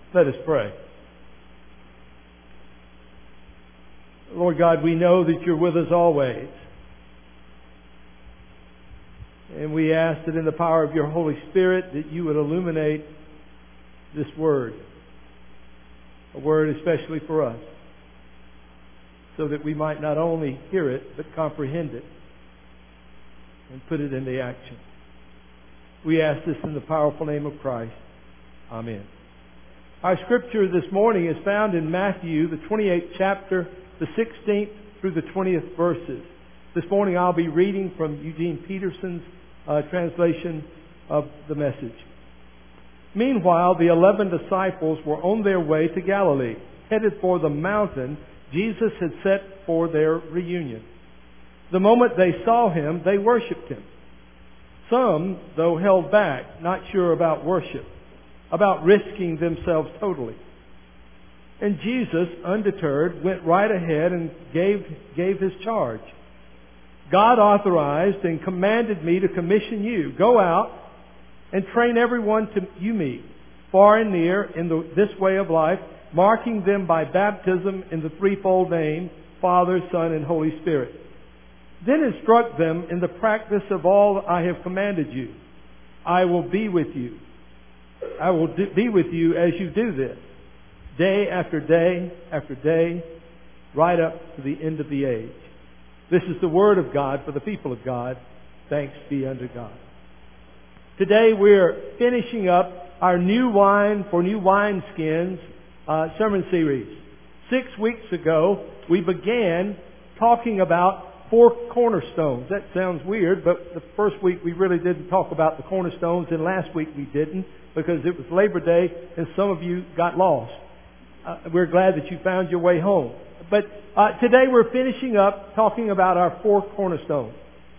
Let us pray. Lord God, we know that you're with us always. And we ask that in the power of your Holy Spirit that you would illuminate this word. A word especially for us. So that we might not only hear it, but comprehend it. And put it into action. We ask this in the powerful name of Christ. Amen. Our scripture this morning is found in Matthew, the 28th chapter, the 16th through the 20th verses. This morning I'll be reading from Eugene Peterson's translation of the message. Meanwhile, the 11 disciples were on their way to Galilee, headed for the mountain Jesus had set for their reunion. The moment they saw him, they worshipped him. Some, though, held back, not sure about worship, about risking themselves totally. And Jesus, undeterred, went right ahead and gave his charge. God authorized and commanded me to commission you. Go out and train everyone you meet, far and near, in this way of life, marking them by baptism in the threefold name, Father, Son, and Holy Spirit. Then instruct them in the practice of all I have commanded you. I will be with you. I will be with you as you do this, day after day after day, right up to the end of the age. This is the word of God for the people of God. Thanks be unto God. Today we're finishing up our New Wine for New Wineskins sermon series. 6 weeks ago, we began talking about 4 cornerstones. That sounds weird, but the first week we really didn't talk about the cornerstones, and last week we didn't because it was Labor Day and some of you got lost. We're glad that you found your way home. But today we're finishing up talking about our 4 cornerstones.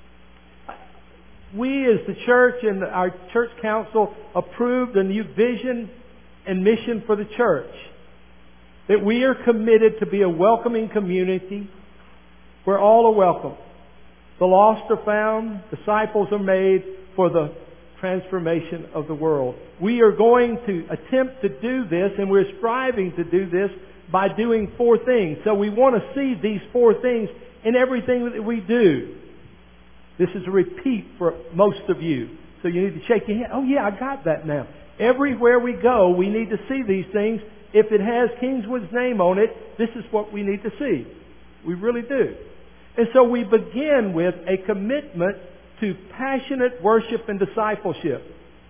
We as the church and our church council approved a new vision and mission for the church. That we are committed to be a welcoming community where all are welcome. The lost are found, disciples are made for the transformation of the world. We are going to attempt to do this, and we're striving to do this by doing 4 things. So we want to see these 4 things in everything that we do. This is a repeat for most of you. So you need to shake your head. Oh yeah, I got that now. Everywhere we go, we need to see these things. If it has Kingswood's name on it, this is what we need to see. We really do. And so we begin with a commitment to passionate worship and discipleship.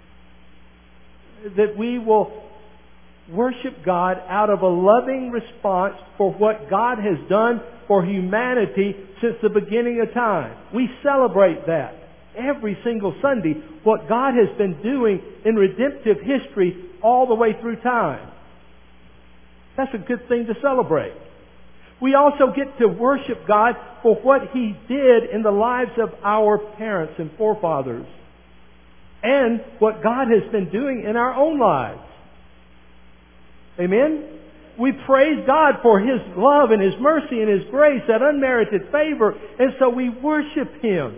That we will worship God out of a loving response for what God has done for humanity since the beginning of time. We celebrate that every single Sunday, what God has been doing in redemptive history all the way through time. That's a good thing to celebrate. We also get to worship God for what He did in the lives of our parents and forefathers, and what God has been doing in our own lives. Amen? We praise God for His love and His mercy and His grace, that unmerited favor, and so we worship Him.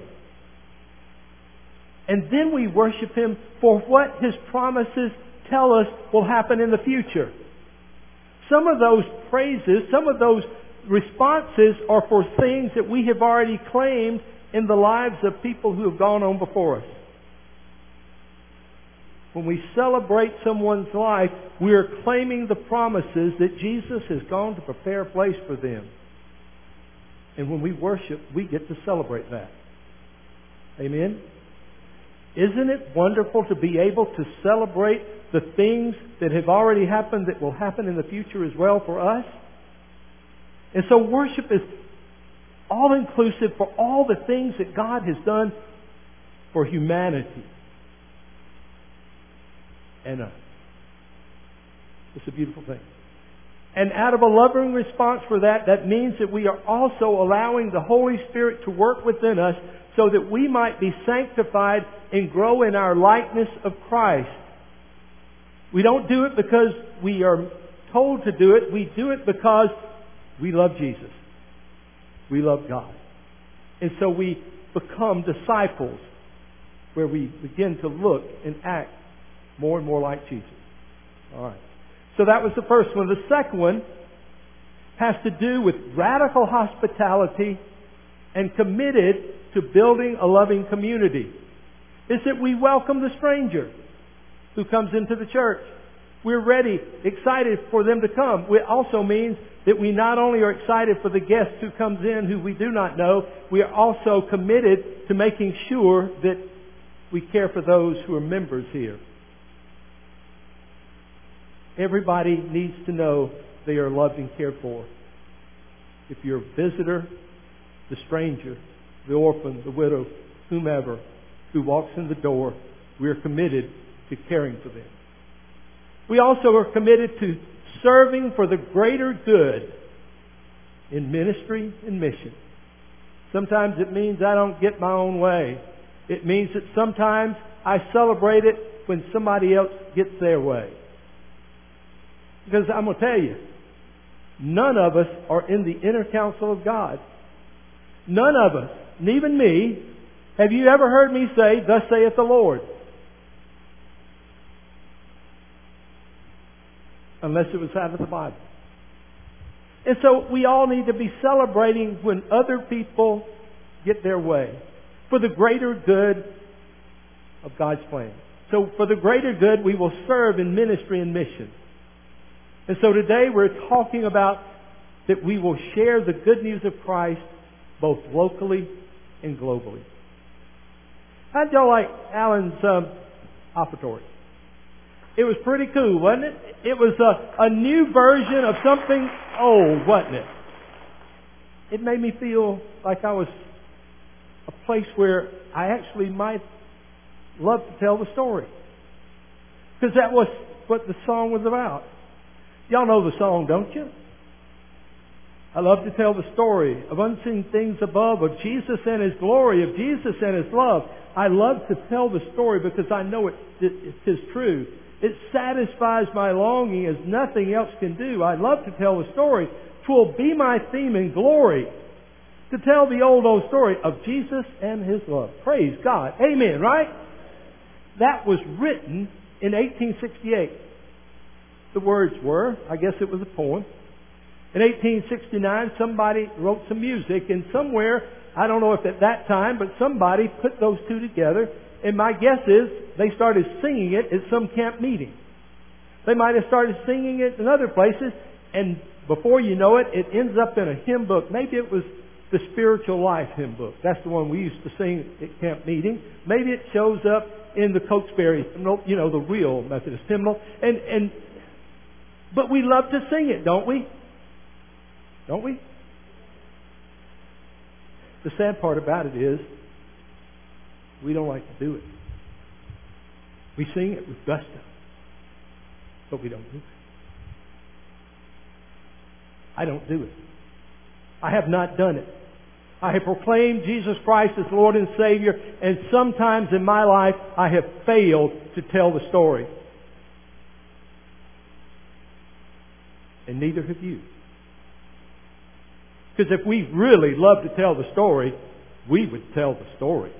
And then we worship Him for what His promises tell us will happen in the future. Some of those praises, some of those responses are for things that we have already claimed in the lives of people who have gone on before us. When we celebrate someone's life, we are claiming the promises that Jesus has gone to prepare a place for them. And when we worship, we get to celebrate that. Amen? Isn't it wonderful to be able to celebrate the things that have already happened that will happen in the future as well for us? And so worship is all-inclusive for all the things that God has done for humanity and us. It's a beautiful thing. And out of a loving response for that, that means that we are also allowing the Holy Spirit to work within us so that we might be sanctified and grow in our likeness of Christ. We don't do it because we are told to do it. We do it because we love Jesus. We love God. And so we become disciples where we begin to look and act more and more like Jesus. All right. So that was the first one. The second one has to do with radical hospitality and committed to building a loving community. Is that we welcome the stranger who comes into the church. We're ready, excited for them to come. It also means that we not only are excited for the guest who comes in who we do not know, we are also committed to making sure that we care for those who are members here. Everybody needs to know they are loved and cared for. If you're a visitor, the stranger, the orphan, the widow, whomever who walks in the door, we are committed to caring for them. We also are committed to serving for the greater good in ministry and mission. Sometimes it means I don't get my own way. It means that sometimes I celebrate it when somebody else gets their way. Because I'm going to tell you, none of us are in the inner counsel of God. None of us, and even me, have you ever heard me say, "Thus saith the Lord"? Unless it was out of the Bible. And so we all need to be celebrating when other people get their way for the greater good of God's plan. So for the greater good, we will serve in ministry and mission. And so today we're talking about that we will share the good news of Christ both locally and globally. How'd y'all like Alan's offertory? It was pretty cool, wasn't it? It was a new version of something old, wasn't it? It made me feel like I was a place where I actually might love to tell the story. Because that was what the song was about. Y'all know the song, don't you? I love to tell the story of unseen things above, of Jesus and His glory, of Jesus and His love. I love to tell the story because I know it is true. It satisfies my longing as nothing else can do. I love to tell the story. 'Twill be my theme in glory to tell the old story of Jesus and His love. Praise God. Amen, right? That was written in 1868. The words were, I guess it was a poem. In 1869, somebody wrote some music, and somewhere, I don't know if at that time, but somebody put those two together. And my guess is they started singing it at some camp meeting. They might have started singing it in other places, and before you know it, it ends up in a hymn book. Maybe it was the Spiritual Life hymn book. That's the one we used to sing at camp meeting. Maybe it shows up in the Cokesbury hymnal, you know, the real Methodist hymnal. But we love to sing it, don't we? Don't we? The sad part about it is we don't like to do it. We sing it with gusto, but we don't do it. I don't do it. I have not done it. I have proclaimed Jesus Christ as Lord and Savior, and sometimes in my life I have failed to tell the story. And neither have you. Because if we really love to tell the story, we would tell the story.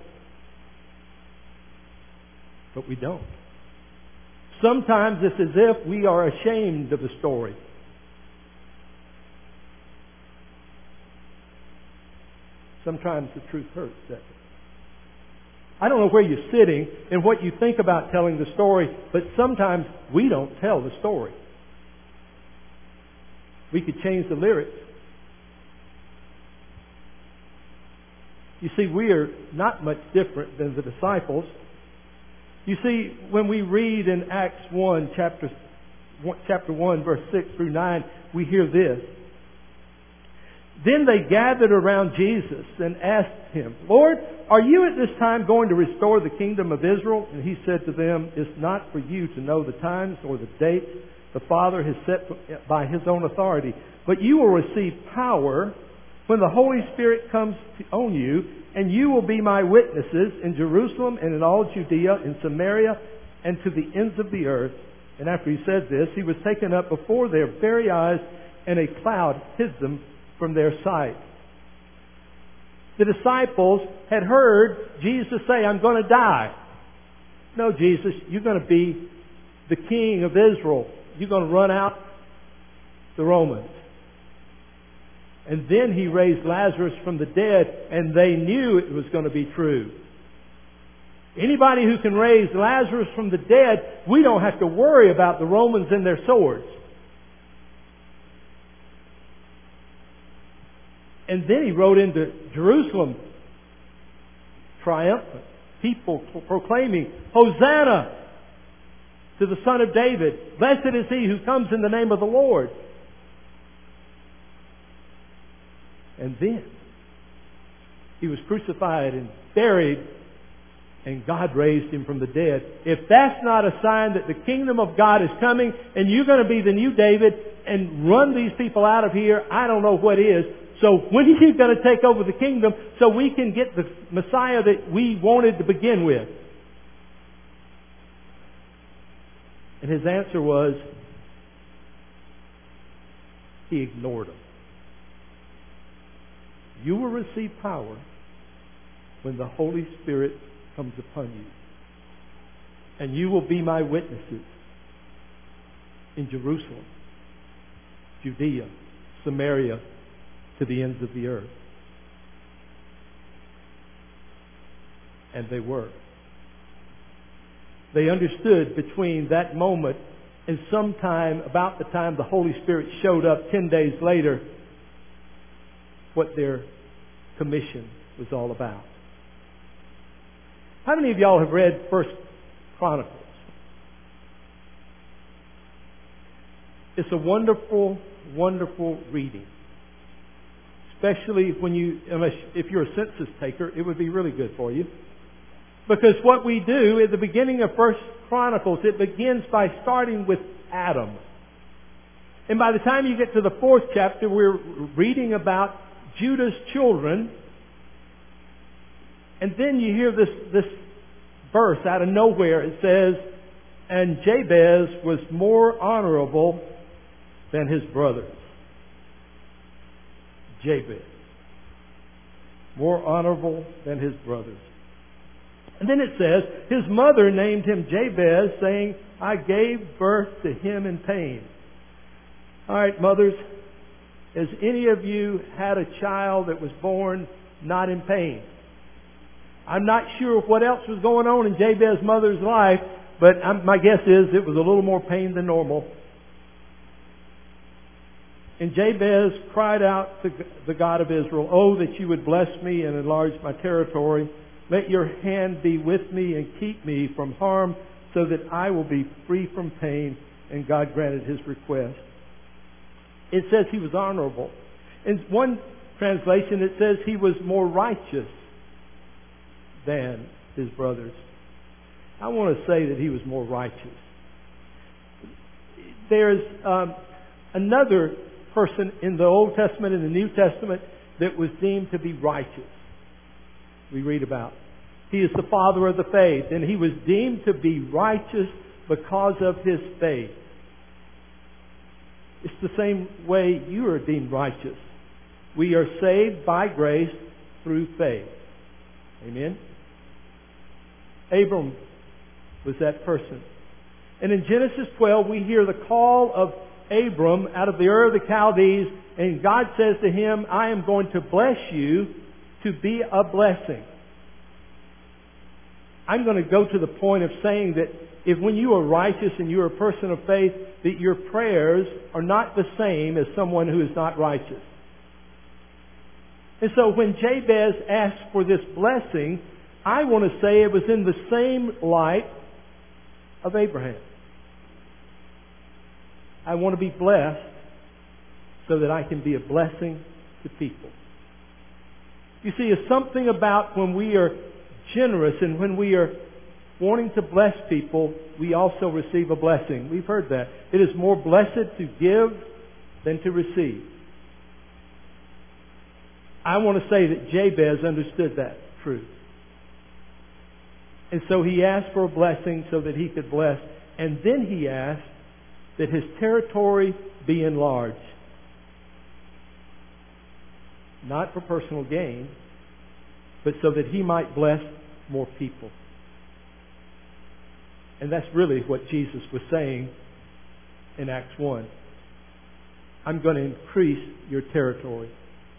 But we don't. Sometimes it's as if we are ashamed of the story. Sometimes the truth hurts, doesn't it? I don't know where you're sitting and what you think about telling the story, but sometimes we don't tell the story. We could change the lyrics. You see, we are not much different than the disciples. You see, when we read in Acts 1, chapter 1, verse 6 through 9, we hear this. Then they gathered around Jesus and asked Him, "Lord, are you at this time going to restore the kingdom of Israel?" And He said to them, "It's not for you to know the times or the dates the Father has set by His own authority, but you will receive power when the Holy Spirit comes on you, and you will be my witnesses in Jerusalem and in all Judea, in Samaria, and to the ends of the earth." And after He said this, He was taken up before their very eyes, and a cloud hid them from their sight. The disciples had heard Jesus say, "I'm going to die." "No, Jesus, you're going to be the King of Israel. you're going to run out the Romans. And then He raised Lazarus from the dead, and they knew it was going to be true. Anybody who can raise Lazarus from the dead, we don't have to worry about the Romans and their swords. And then He rode into Jerusalem triumphant. People proclaiming, Hosanna to the Son of David. Blessed is He who comes in the name of the Lord. And then He was crucified and buried, and God raised Him from the dead. If that's not a sign that the kingdom of God is coming and you're going to be the new David and run these people out of here, I don't know what is. So when are you going to take over the kingdom so we can get the Messiah that we wanted to begin with? And His answer was, He ignored them. You will receive power when the Holy Spirit comes upon you. And you will be my witnesses in Jerusalem, Judea, Samaria, to the ends of the earth. And they were. They understood between that moment and sometime about the time the Holy Spirit showed up 10 days later what their commission was all about. How many of y'all have read 1 Chronicles? It's a wonderful, wonderful reading. Especially if you're a census taker, it would be really good for you. Because what we do at the beginning of 1 Chronicles, it begins by starting with Adam. And by the time you get to the 4th chapter, we're reading about Judah's children. And then you hear this verse out of nowhere. It says, and Jabez was more honorable than his brothers. Jabez. More honorable than his brothers. And then it says, his mother named him Jabez, saying, I gave birth to him in pain. All right, mothers, has any of you had a child that was born not in pain? I'm not sure what else was going on in Jabez's mother's life, but my guess is it was a little more pain than normal. And Jabez cried out to the God of Israel, oh, that you would bless me and enlarge my territory. Let your hand be with me and keep me from harm so that I will be free from pain. And God granted his request. It says he was honorable. In one translation it says he was more righteous than his brothers. I want to say that he was more righteous. There's another person in the Old Testament and the New Testament that was deemed to be righteous. We read about. He is the father of the faith, and he was deemed to be righteous because of his faith. It's the same way you are deemed righteous. We are saved by grace through faith. Amen? Abram was that person. And in Genesis 12, we hear the call of Abram out of the Ur of the Chaldees, and God says to him, I am going to bless you to be a blessing. I'm going to go to the point of saying that if when you are righteous and you are a person of faith, that your prayers are not the same as someone who is not righteous. And so when Jabez asked for this blessing, I want to say it was in the same light of Abraham. I want to be blessed so that I can be a blessing to people. You see, it's something about when we are generous and when we are wanting to bless people, we also receive a blessing. We've heard that. It is more blessed to give than to receive. I want to say that Jabez understood that truth. And so he asked for a blessing so that he could bless. And then he asked that his territory be enlarged. Not for personal gain, but so that he might bless more people. And that's really what Jesus was saying in Acts 1. I'm going to increase your territory.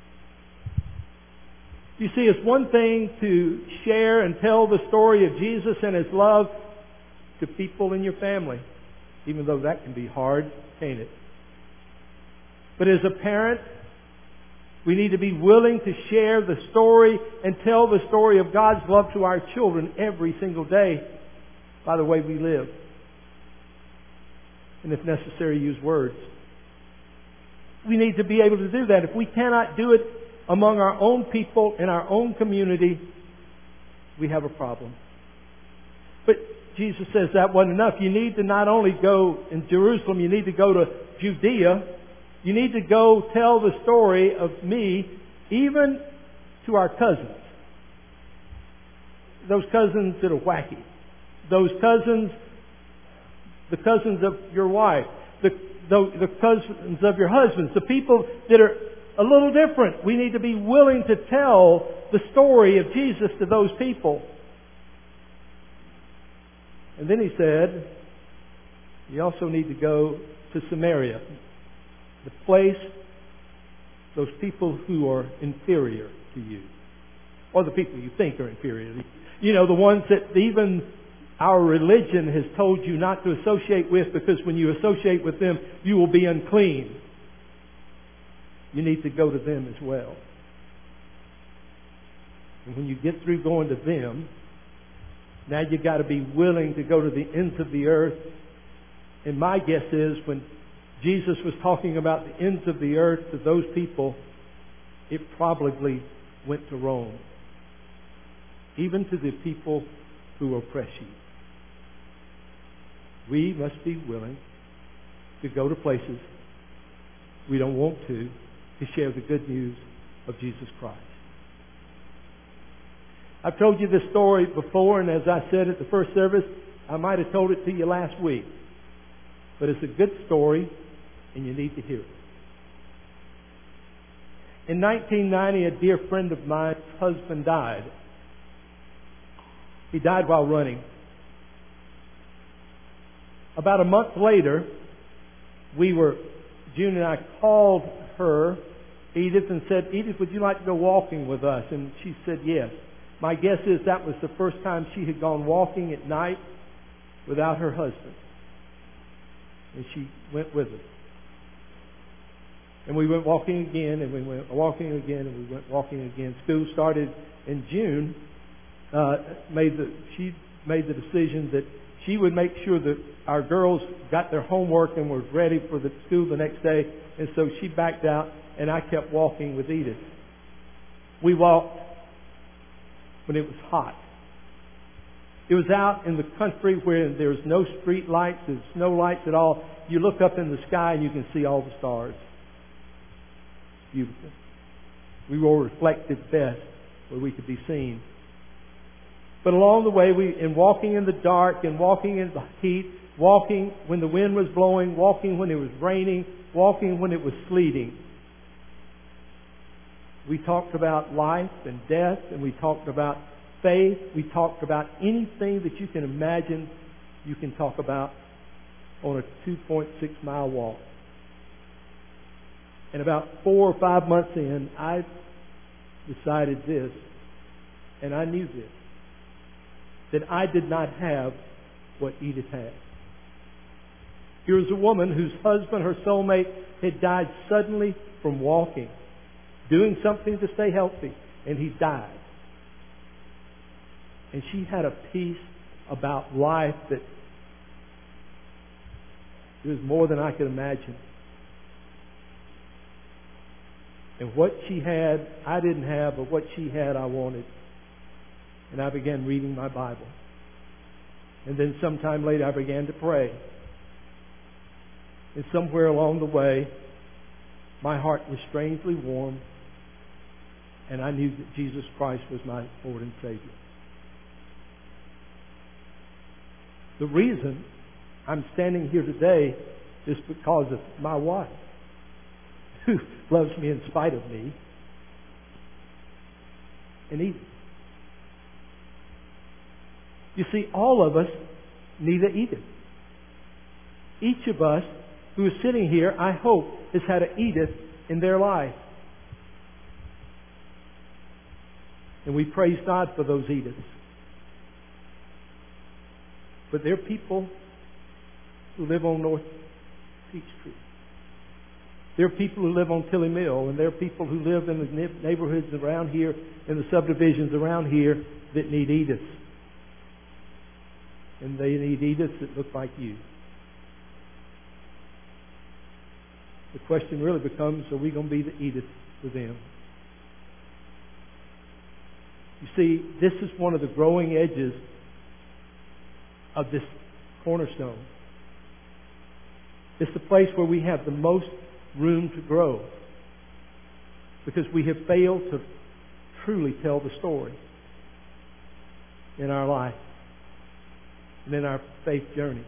You see, it's one thing to share and tell the story of Jesus and His love to people in your family, even though that can be hard, can't it? But as a parent, we need to be willing to share the story and tell the story of God's love to our children every single day by the way we live. And if necessary, use words. We need to be able to do that. If we cannot do it among our own people in our own community, we have a problem. But Jesus says that wasn't enough. You need to not only go in Jerusalem, you need to go to Judea. You need to go tell the story of me even to our cousins. Those cousins that are wacky. Those cousins, the cousins of your wife. The cousins of your husbands. The people that are a little different. We need to be willing to tell the story of Jesus to those people. And then He said, you also need to go to Samaria. The place, those people who are inferior to you. Or the people you think are inferior. You know, the ones that even our religion has told you not to associate with, because when you associate with them, you will be unclean. You need to go to them as well. And when you get through going to them, now you've got to be willing to go to the ends of the earth. And my guess is when Jesus was talking about the ends of the earth to those people, it probably went to Rome. Even to the people who oppress you. We must be willing to go to places we don't want to share the good news of Jesus Christ. I've told you this story before, and as I said at the first service, I might have told it to you last week. But it's a good story, and you need to hear it. In 1990, a dear friend of mine's husband died. He died while running. About a month later, June and I called her, Edith, and said, Edith, would you like to go walking with us? And she said yes. My guess is that was the first time she had gone walking at night without her husband. And she went with us. And we went walking again, and we went walking again, and we went walking again. School started in June. She made the decision that she would make sure that our girls got their homework and were ready for the school the next day. And so she backed out, and I kept walking with Edith. We walked when it was hot. It was out in the country where there's no street lights, there's no lights at all. You look up in the sky and you can see all the stars. Beautiful. We wore reflective vests where we could be seen. But along the way, in walking in the dark and walking in the heat, walking when the wind was blowing, walking when it was raining, walking when it was sleeting, we talked about life and death, and we talked about faith. We talked about anything that you can imagine you can talk about on a 2.6 mile walk. And about 4 or 5 months in, I decided this, and I knew this, that I did not have what Edith had. Here was a woman whose husband, her soulmate, had died suddenly from walking, doing something to stay healthy, and he died. And she had a peace about life that it was more than I could imagine. And what she had, I didn't have, but what she had, I wanted. And I began reading my Bible. And then sometime later, I began to pray. And somewhere along the way, my heart was strangely warm, and I knew that Jesus Christ was my Lord and Savior. The reason I'm standing here today is because of my wife, who loves me in spite of me, and Edith. You see, all of us need an Edith. Each of us who is sitting here, I hope, has had an Edith in their life. And we praise God for those Ediths. But there are people who live on North Peachtree. There are people who live on Tilly Mill, and there are people who live in the neighborhoods around here, in the subdivisions around here, that need Ediths. And they need Ediths that look like you. The question really becomes, are we going to be the Edith for them? You see, this is one of the growing edges of this cornerstone. It's the place where we have the most room to grow, because we have failed to truly tell the story in our life and in our faith journey.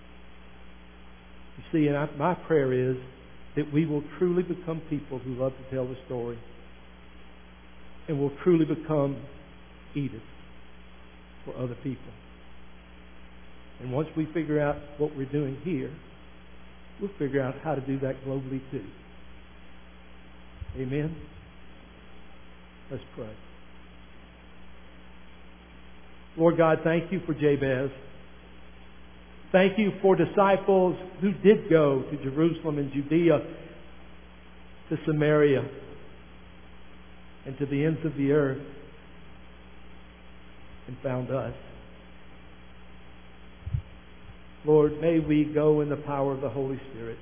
You see, and my prayer is that we will truly become people who love to tell the story, and will truly become Edith for other people. And once we figure out what we're doing here, we'll figure out how to do that globally too. Amen? Let's pray. Lord God, thank you for Jabez. Thank you for disciples who did go to Jerusalem and Judea, to Samaria, and to the ends of the earth, and found us. Lord, may we go in the power of the Holy Spirit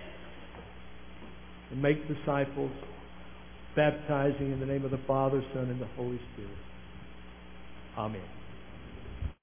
and make disciples, baptizing in the name of the Father, Son, and the Holy Spirit. Amen.